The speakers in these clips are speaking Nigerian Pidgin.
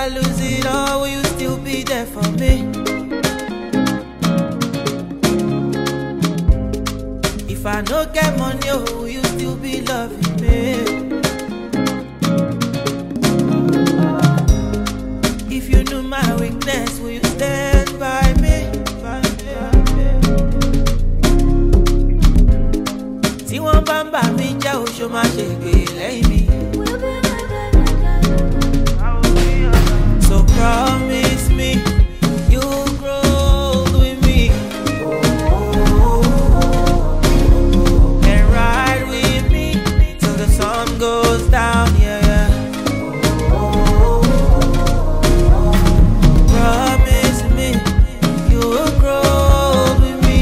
I lose it all, will you still be there for me? If I no get money, oh, will you still be loving me? If you knew my weakness, will you stand by me? Tí wọ́n bá ń bà mí jẹ́ oṣù máa ṣe gbè lẹ́yìn mi. So promise me you'll grow with me and ride with me till the sun goes down, yeah. Promise me you'll grow with me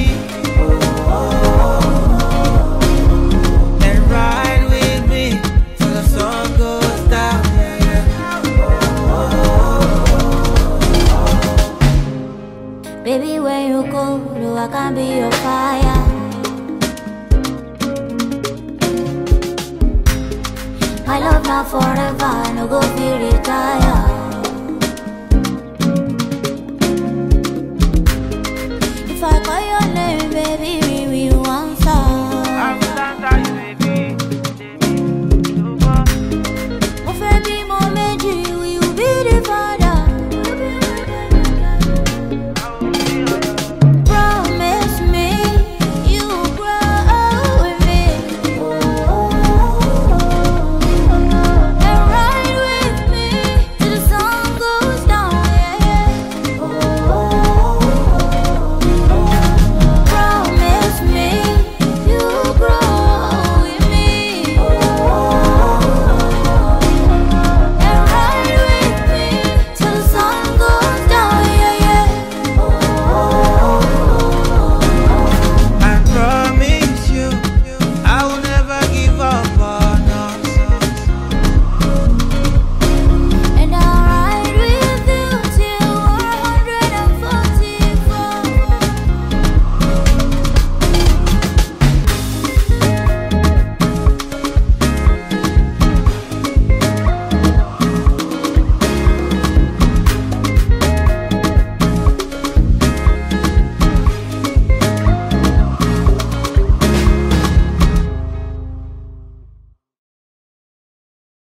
and ride with me till the sun goes down, yeah. Baby, when you go, no, I can be your fire. My love not forever, no go be retire.